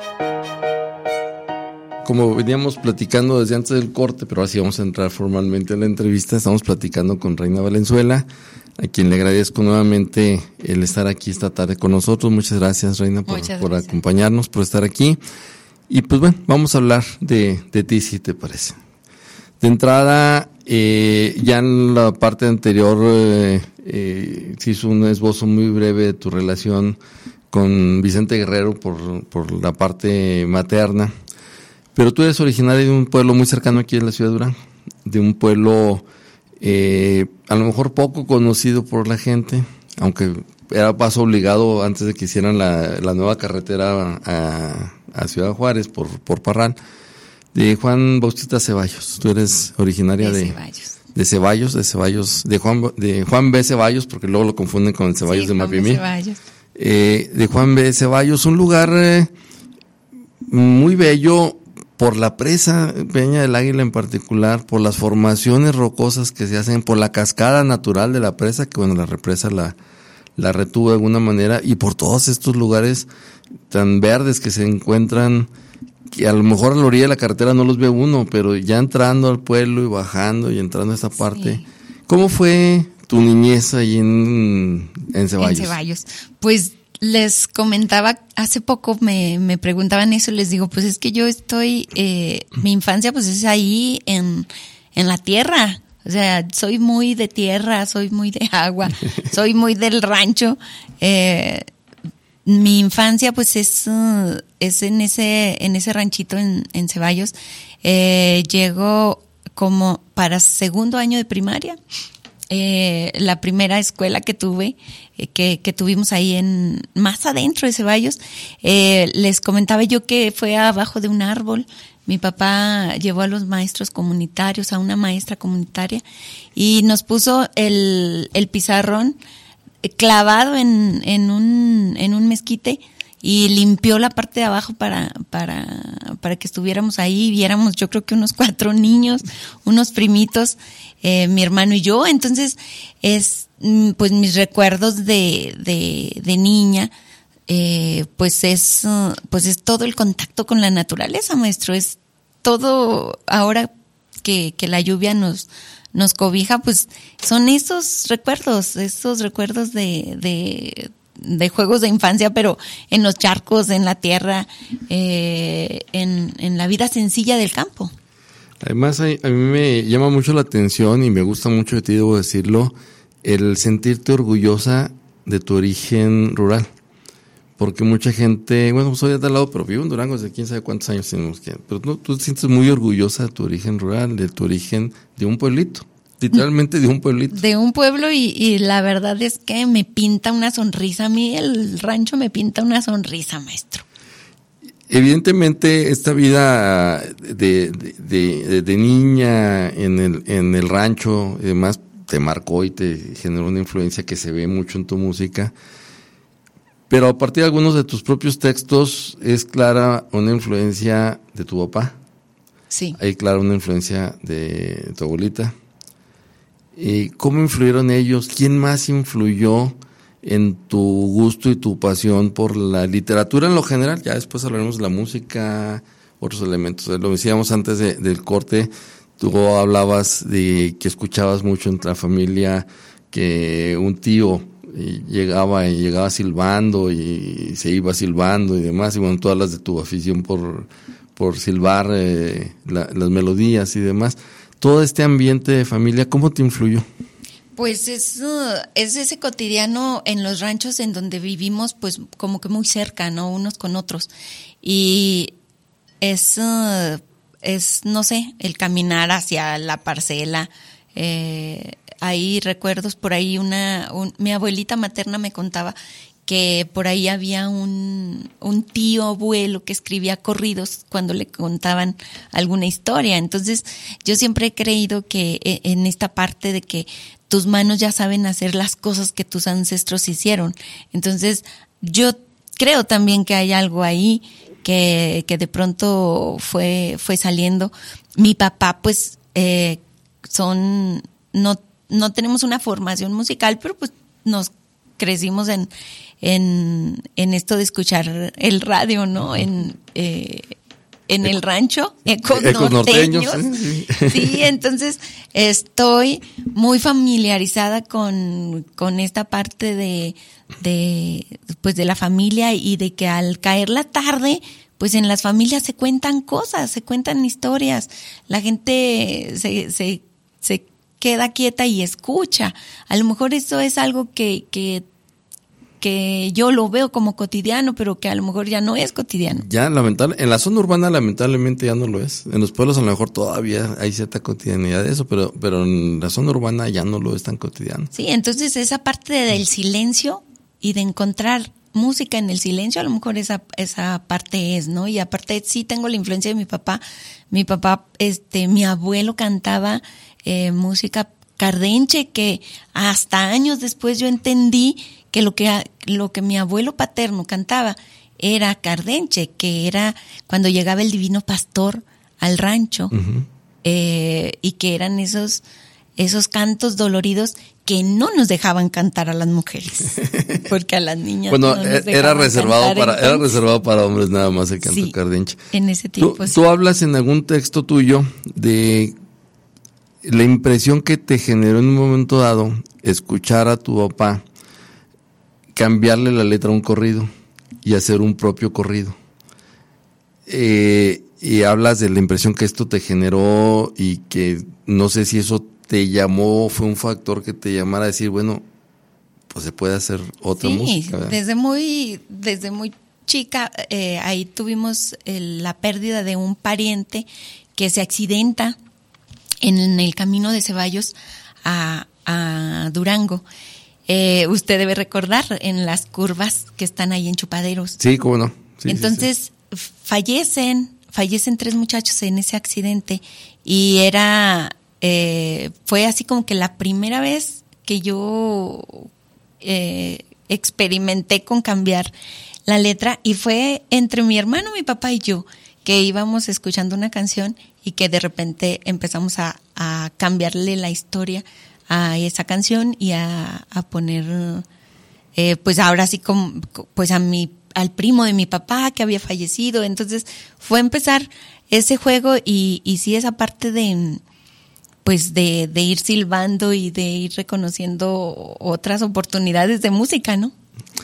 Como veníamos platicando desde antes del corte, pero así vamos a entrar formalmente en la entrevista, estamos platicando con Reina Valenzuela, a quien le agradezco nuevamente el estar aquí esta tarde con nosotros. Muchas gracias, Reina, por, Muchas por gracias. acompañarnos, por estar aquí. Y pues bueno, vamos a hablar de, de ti, si te parece. De entrada, eh, ya en la parte anterior eh, eh, se hizo un esbozo muy breve de tu relación con Vicente Guerrero por, por la parte materna, pero tú eres originaria de un pueblo muy cercano aquí en la ciudad de Durango, de un pueblo eh, a lo mejor poco conocido por la gente, aunque era paso obligado antes de que hicieran la, la nueva carretera a, a Ciudad Juárez por, por Parral, de Juan Bautista Ceballos. Tú eres originaria de, de Ceballos, de Ceballos, de Ceballos, de Juan, de Juan B. Ceballos, porque luego lo confunden con el Ceballos, sí, de Mapimí. Eh, de Juan B. Ceballos, un lugar eh, muy bello por la presa Peña del Águila en particular, por las formaciones rocosas que se hacen, por la cascada natural de la presa, que bueno, la represa la, la retuvo de alguna manera, y por todos estos lugares tan verdes que se encuentran que a lo mejor a la orilla de la carretera no los ve uno, pero ya entrando al pueblo y bajando y entrando a esta parte. Sí. ¿Cómo fue tu niñez ahí en, en Ceballos? En Ceballos. Pues les comentaba, hace poco me, me preguntaban eso y les digo, pues es que yo estoy, eh, mi infancia pues es ahí en, en la tierra. O sea, soy muy de tierra, soy muy de agua, soy muy del rancho. Eh, mi infancia pues es, uh, es en ese, en ese ranchito en, en Ceballos. Eh, llego como para segundo año de primaria. Eh, la primera escuela que tuve, eh, que, que tuvimos ahí en, más adentro de Ceballos, eh, les comentaba yo que fue abajo de un árbol. Mi papá llevó a los maestros comunitarios, a una maestra comunitaria, y nos puso el, el pizarrón clavado en, en un, en un mezquite, y limpió la parte de abajo para, para, para que estuviéramos ahí, viéramos yo creo que unos cuatro niños, unos primitos, eh, mi hermano y yo. Entonces, es, pues mis recuerdos de, de, de niña, eh, pues es, pues es todo el contacto con la naturaleza, maestro, es todo ahora que, que la lluvia nos, nos cobija, pues son esos recuerdos, esos recuerdos de, de, de juegos de infancia, pero en los charcos, en la tierra, eh, en, en la vida sencilla del campo. Además, a, a mí me llama mucho la atención y me gusta mucho de ti, debo decirlo, el sentirte orgullosa de tu origen rural. Porque mucha gente, bueno, soy de tal lado, pero vivo en Durango desde quién sabe cuántos años tenemos que, pero no, tú te sientes muy orgullosa de tu origen rural, de tu origen de un pueblito. Literalmente de un pueblito. De un pueblo y, y la verdad es que me pinta una sonrisa. A mí el rancho me pinta una sonrisa, maestro. Evidentemente esta vida de, de, de, de niña en el, en el rancho y demás te marcó y te generó una influencia que se ve mucho en tu música. Pero a partir de algunos de tus propios textos es clara una influencia de tu papá. Sí. Hay clara una influencia de tu abuelita. ¿Y cómo influyeron ellos? ¿Quién más influyó en tu gusto y tu pasión por la literatura en lo general? Ya después hablaremos de la música, otros elementos. Lo decíamos antes de, del corte, tú hablabas de que escuchabas mucho entre la familia, que un tío llegaba y llegaba silbando y se iba silbando y demás, y bueno, tú hablas de tu afición por, por silbar eh, la, las melodías y demás. Todo este ambiente de familia, ¿cómo te influyó? Pues es, uh, es ese cotidiano en los ranchos en donde vivimos, pues como que muy cerca, ¿no? Unos con otros. Y es, uh, es no sé, el caminar hacia la parcela. Eh, hay recuerdos por ahí, una, un, mi abuelita materna me contaba que por ahí había un, un tío abuelo que escribía corridos cuando le contaban alguna historia. Entonces, yo siempre he creído que en esta parte de que tus manos ya saben hacer las cosas que tus ancestros hicieron. Entonces, yo creo también que hay algo ahí que, que de pronto fue, fue saliendo. Mi papá, pues, eh, son, no, no tenemos una formación musical, pero pues nos crecimos en, en, en esto de escuchar el radio, ¿no? En, eh, en el rancho, ecos, ecos norteños. norteños sí. Sí, entonces estoy muy familiarizada con, con esta parte de, de, pues de la familia y de que al caer la tarde, pues en las familias se cuentan cosas, se cuentan historias. La gente se, se, se queda quieta y escucha. A lo mejor eso es algo que, que que yo lo veo como cotidiano, pero que a lo mejor ya no es cotidiano. Ya, lamentable, en la zona urbana lamentablemente ya no lo es. En los pueblos a lo mejor todavía hay cierta cotidianidad de eso, pero, pero en la zona urbana ya no lo es tan cotidiano. Sí, entonces esa parte del silencio y de encontrar música en el silencio, a lo mejor esa, esa parte es, ¿no? Y aparte sí tengo la influencia de mi papá. Mi papá, este, mi abuelo cantaba eh, música cardenche, que hasta años después yo entendí que lo que lo que mi abuelo paterno cantaba era cardenche, que era cuando llegaba el divino pastor al rancho, uh-huh. eh, y que eran esos esos cantos doloridos que no nos dejaban cantar a las mujeres, porque a las niñas bueno, no nos era reservado cantar, para entonces, era reservado para hombres nada más el canto sí, cardenche. En ese tiempo. Tú, sí. tú hablas en algún texto tuyo de la impresión que te generó en un momento dado escuchar a tu papá cambiarle la letra a un corrido y hacer un propio corrido. Eh, y hablas de la impresión que esto te generó y que no sé si eso te llamó, fue un factor que te llamara a decir, bueno, pues se puede hacer otra sí, música. ¿Verdad? desde muy, desde muy chica, eh, ahí tuvimos el, la pérdida de un pariente que se accidenta en el camino de Ceballos a, a Durango. Eh, usted debe recordar en las curvas que están ahí en Chupaderos. Sí, cómo no. Sí, Entonces sí, sí. fallecen, fallecen tres muchachos en ese accidente y era, eh, fue así como que la primera vez que yo eh, experimenté con cambiar la letra y fue entre mi hermano, mi papá y yo que íbamos escuchando una canción y que de repente empezamos a, a cambiarle la historia a esa canción y a, a poner, eh, pues ahora sí como, pues a mi, al primo de mi papá que había fallecido. Entonces fue empezar ese juego y, y sí esa parte de, pues de, de ir silbando y de ir reconociendo otras oportunidades de música, ¿no?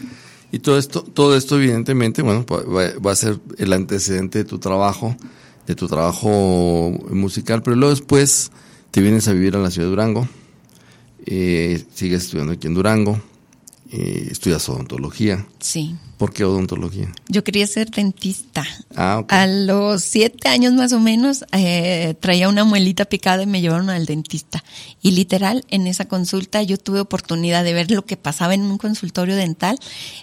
Y todo esto, todo esto evidentemente, bueno, va, va a ser el antecedente de tu trabajo, de tu trabajo musical, pero luego después te vienes a vivir a la ciudad de Durango, eh, sigues estudiando aquí en Durango, eh, estudias odontología. Sí. ¿Por qué odontología? Yo quería ser dentista. Ah, okay. A los siete años más o menos eh, traía una muelita picada y me llevaron al dentista. Y literal, en esa consulta yo tuve oportunidad de ver lo que pasaba en un consultorio dental,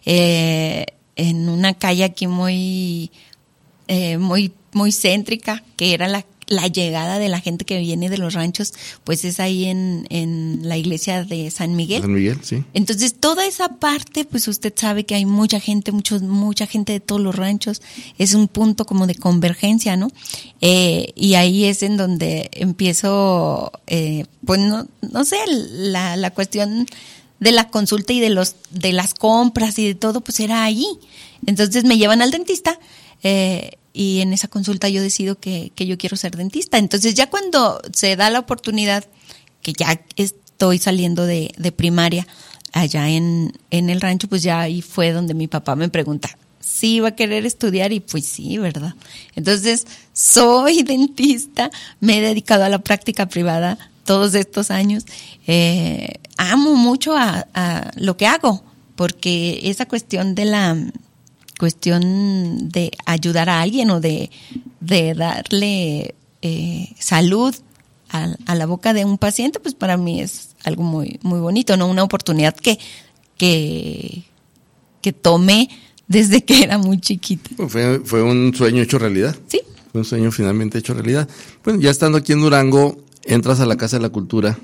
eh, en una calle aquí muy, eh, muy, muy céntrica, que era la la llegada de la gente que viene de los ranchos, pues es ahí en, en la iglesia de San Miguel. San Miguel, sí. Entonces, toda esa parte, pues usted sabe que hay mucha gente, muchos, mucha gente de todos los ranchos, es un punto como de convergencia, ¿no? Eh, y ahí es en donde empiezo, eh, pues no, no sé, la, la cuestión de la consulta y de los, de las compras y de todo, pues era ahí. Entonces me llevan al dentista, eh, y en esa consulta yo decido que, que yo quiero ser dentista. Entonces ya cuando se da la oportunidad, que ya estoy saliendo de, de primaria allá en, en el rancho, pues ya ahí fue donde mi papá me pregunta si iba a querer estudiar y pues sí, ¿verdad? Entonces soy dentista, me he dedicado a la práctica privada todos estos años. Eh, amo mucho a, a lo que hago, porque esa cuestión de la... cuestión de ayudar a alguien o de, de darle eh, salud a, a la boca de un paciente, pues para mí es algo muy muy bonito, ¿no? Una oportunidad que que, que tomé desde que era muy chiquita. Fue, fue un sueño hecho realidad. Sí. Fue un sueño finalmente hecho realidad. Bueno, ya estando aquí en Durango, entras a la Casa de la Cultura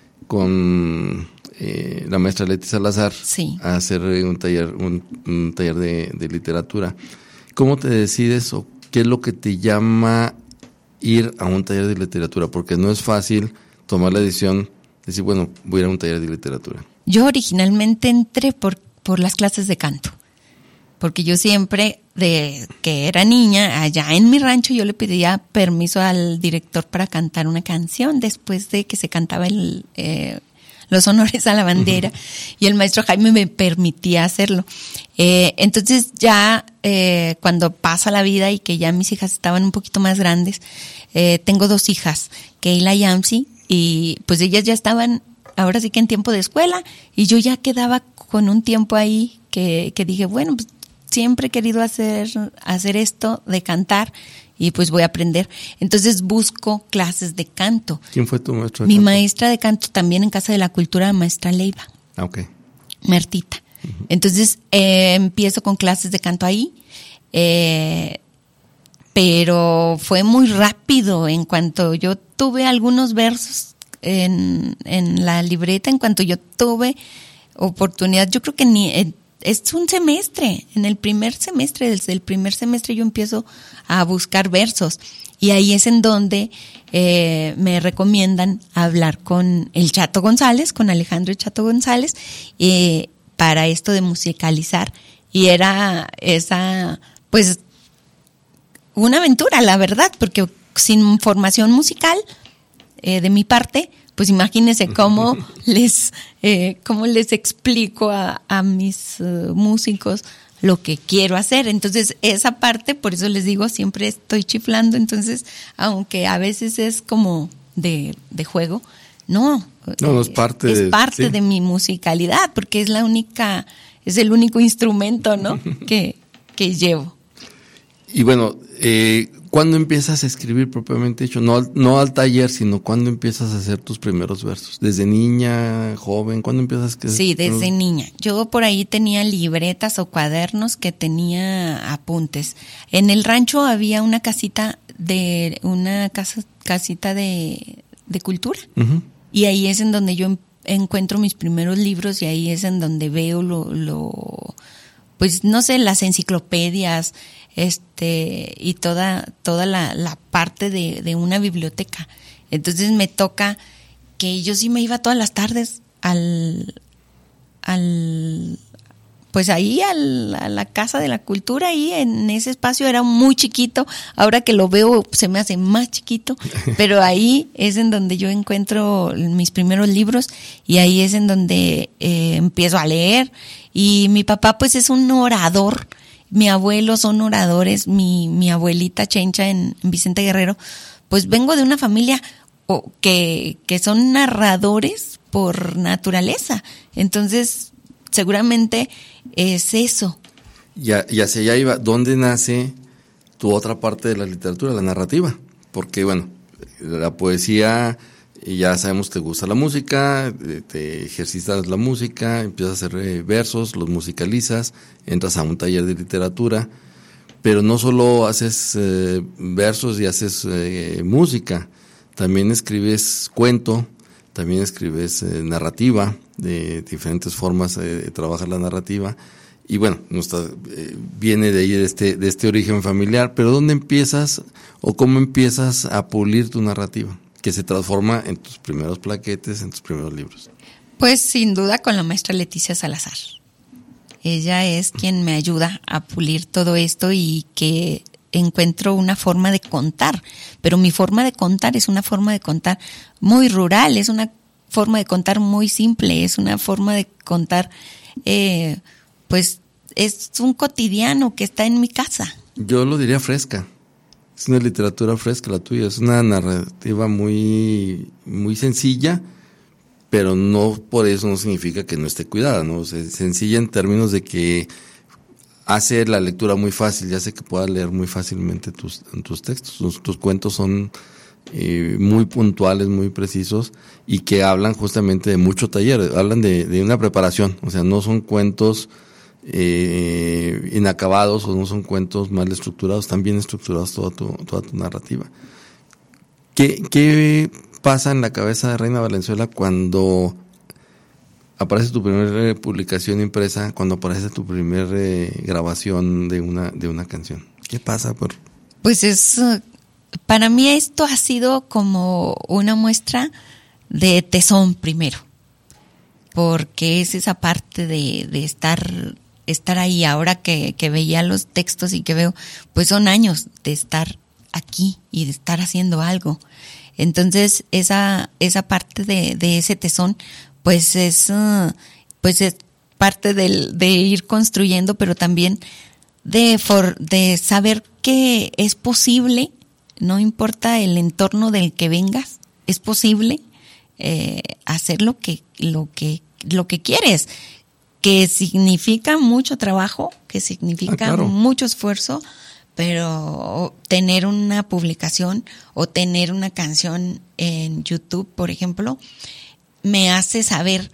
con... Eh, la maestra Leti Salazar, sí, a hacer un taller un, un taller de, de literatura. ¿Cómo te decides o qué es lo que te llama ir a un taller de literatura? Porque no es fácil tomar la decisión de decir, bueno, voy a ir a un taller de literatura. Yo originalmente entré por, por las clases de canto, porque yo siempre, de que era niña, allá en mi rancho yo le pedía permiso al director para cantar una canción después de que se cantaba el... Eh, los honores a la bandera, uh-huh. Y el maestro Jaime me permitía hacerlo. Eh, entonces ya eh, cuando pasa la vida y que ya mis hijas estaban un poquito más grandes, eh, tengo dos hijas, Keila y Amsi, y pues ellas ya estaban ahora sí que en tiempo de escuela, y yo ya quedaba con un tiempo ahí que, que dije, bueno, pues siempre he querido hacer, hacer esto de cantar, y pues voy a aprender. Entonces busco clases de canto. ¿Quién fue tu maestra de Mi canto? maestra de canto también en Casa de la Cultura, maestra Leiva. Ah, ok. Mertita. Uh-huh. Entonces eh, empiezo con clases de canto ahí, eh, pero fue muy rápido. En cuanto yo tuve algunos versos en, en la libreta, en cuanto yo tuve oportunidad, yo creo que ni... Eh, es un semestre, en el primer semestre, desde el primer semestre yo empiezo a buscar versos y ahí es en donde eh, me recomiendan hablar con el Chato González, con Alejandro Chato González, eh, para esto de musicalizar y era esa, pues, una aventura, la verdad, porque sin formación musical eh, de mi parte, pues imagínense cómo les eh, cómo les explico a, a mis uh, músicos lo que quiero hacer. Entonces, esa parte, por eso les digo, siempre estoy chiflando. Entonces, aunque a veces es como de, de juego, no. No, no es parte, es de, parte sí. de mi musicalidad, porque es la única, es el único instrumento, ¿no? que, que llevo. Y bueno, eh, ¿cuándo empiezas a escribir propiamente dicho? No, al- no al taller, sino ¿cuándo empiezas a hacer tus primeros versos? ¿Desde niña, joven? ¿Cuándo empiezas a escribir? Sí, desde niña. Yo por ahí tenía libretas o cuadernos que tenía apuntes. En el rancho había una casita de una casa casita de, de cultura. Uh-huh. Y ahí es en donde yo en- encuentro mis primeros libros y ahí es en donde veo lo, lo pues no sé, las enciclopedias, este, y toda, toda la, la parte de, de una biblioteca. Entonces me toca que yo sí me iba todas las tardes al, al, pues ahí al, a la Casa de la Cultura, ahí en ese espacio era muy chiquito, ahora que lo veo se me hace más chiquito, pero ahí es en donde yo encuentro mis primeros libros y ahí es en donde eh, empiezo a leer y mi papá pues es un orador, mi abuelo son oradores, mi, mi abuelita Chencha en, en Vicente Guerrero, pues vengo de una familia o, que, que son narradores por naturaleza, entonces seguramente es eso. Ya, y hacia allá iba. ¿Dónde nace tu otra parte de la literatura, la narrativa? Porque, bueno, la poesía, ya sabemos que te gusta la música, te ejercitas la música, empiezas a hacer eh, versos, los musicalizas, entras a un taller de literatura, pero no solo haces eh, versos y haces eh, música, también escribes cuento, también escribes eh, narrativa, de diferentes formas de, de trabajar la narrativa y bueno, nuestra, eh, viene de ahí de este, de este origen familiar, pero ¿dónde empiezas o cómo empiezas a pulir tu narrativa que se transforma en tus primeros plaquetes, en tus primeros libros? Pues sin duda con la maestra Leticia Salazar. Ella es quien me ayuda a pulir todo esto y que encuentro una forma de contar, pero mi forma de contar es una forma de contar muy rural, es una forma de contar muy simple, es una forma de contar, eh, pues es un cotidiano que está en mi casa. Yo lo diría fresca, es una literatura fresca la tuya, es una narrativa muy, muy sencilla, pero no por eso no significa que no esté cuidada, ¿no? O sea, sencilla en términos de que hace la lectura muy fácil, ya sé que puedas leer muy fácilmente tus, tus textos, tus, tus cuentos son Eh, muy puntuales, muy precisos y que hablan justamente de mucho taller, hablan de, de una preparación, o sea, no son cuentos eh, inacabados o no son cuentos mal estructurados, están bien estructurados toda tu, toda tu narrativa. ¿Qué, ¿Qué pasa en la cabeza de Reina Valenzuela cuando aparece tu primera publicación impresa, cuando aparece tu primera eh, grabación de una, de una canción? ¿Qué pasa por...? Pues es... Uh... Para mí esto ha sido como una muestra de tesón primero, porque es esa parte de, de estar, estar ahí. Ahora que, que veía los textos y que veo, pues son años de estar aquí y de estar haciendo algo. Entonces esa, esa parte de, de ese tesón, pues es, uh, pues es parte del, de ir construyendo, pero también de, for, de saber que es posible. No importa el entorno del que vengas, es posible eh, hacer lo que, lo que, lo que quieres, que significa mucho trabajo, que significa ah, claro. mucho esfuerzo, pero tener una publicación o tener una canción en YouTube, por ejemplo, me hace saber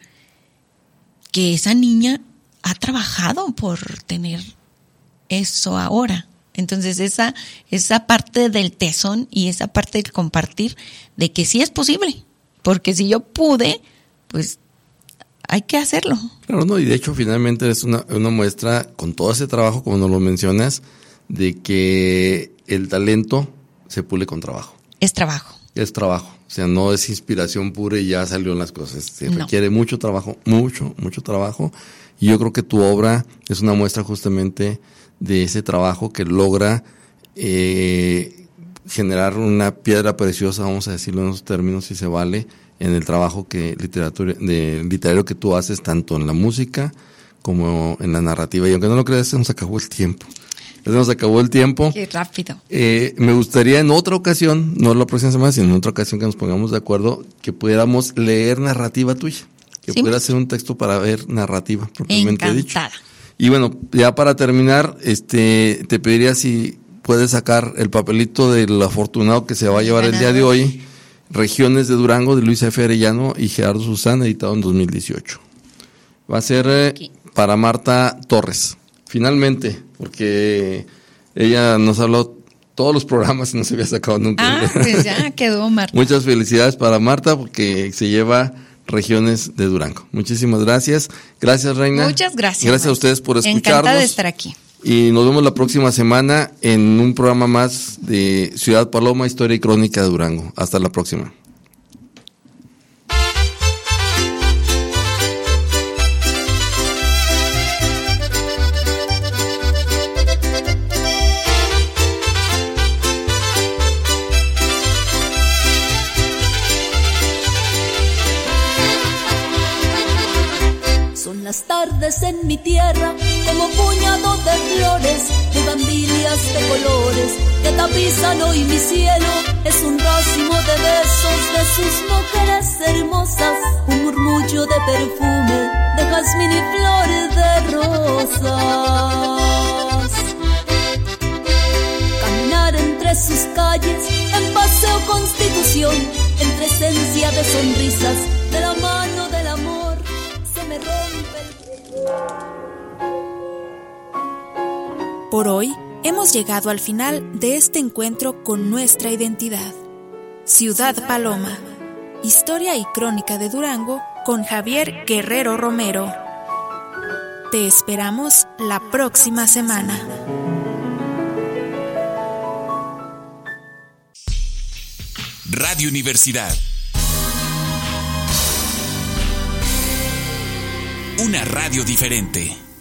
que esa niña ha trabajado por tener eso ahora. Entonces esa, esa parte del tesón y esa parte del compartir de que sí es posible, porque si yo pude, pues hay que hacerlo. Claro, no, y de hecho finalmente es una, una muestra con todo ese trabajo, como nos lo mencionas, de que el talento se pule con trabajo. Es trabajo. Es trabajo, o sea, no es inspiración pura y ya salieron las cosas. Se no. requiere mucho trabajo, mucho, mucho trabajo. Y yo creo que tu obra es una muestra justamente de ese trabajo que logra eh, generar una piedra preciosa, vamos a decirlo en esos términos, si se vale, en el trabajo que literatura, de literario que tú haces, tanto en la música como en la narrativa. Y aunque no lo creas, se nos acabó el tiempo. Se nos acabó el tiempo. Qué rápido. Eh, me gustaría en otra ocasión, no la próxima semana, sino en otra ocasión que nos pongamos de acuerdo, que pudiéramos leer narrativa tuya. Que ¿Sí? pudiera ser un texto para ver narrativa, propiamente Encantada. dicho. Y bueno, ya para terminar, este, te pediría si puedes sacar el papelito del afortunado que se va a llevar el día de hoy, Regiones de Durango, de Luis F. Arellano y Gerardo Susán, editado en dos mil dieciocho. Va a ser eh, para Marta Torres. Finalmente, porque ella nos habló todos los programas y no se había sacado nunca. Ah, pues ya quedó, Marta. Muchas felicidades para Marta porque se lleva Regiones de Durango. Muchísimas gracias. Gracias, Reina. Muchas gracias. Gracias a ustedes por escucharnos. Encantada de estar aquí. Y nos vemos la próxima semana en un programa más de Ciudad Paloma, Historia y Crónica de Durango. Hasta la próxima. Las tardes en mi tierra como puñado de flores, de bandilias de colores que tapizan hoy mi cielo. Es un racimo de besos de sus mujeres hermosas, un murmullo de perfume de jazmín y flores de rosas. Caminar entre sus calles en Paseo Constitución, entre esencia de sonrisas, de la mano del amor, se me rompe. Por hoy hemos llegado al final de este encuentro con nuestra identidad. Ciudad Paloma, historia y crónica de Durango con Javier Guerrero Romero. Te esperamos la próxima semana. Radio Universidad. Una radio diferente.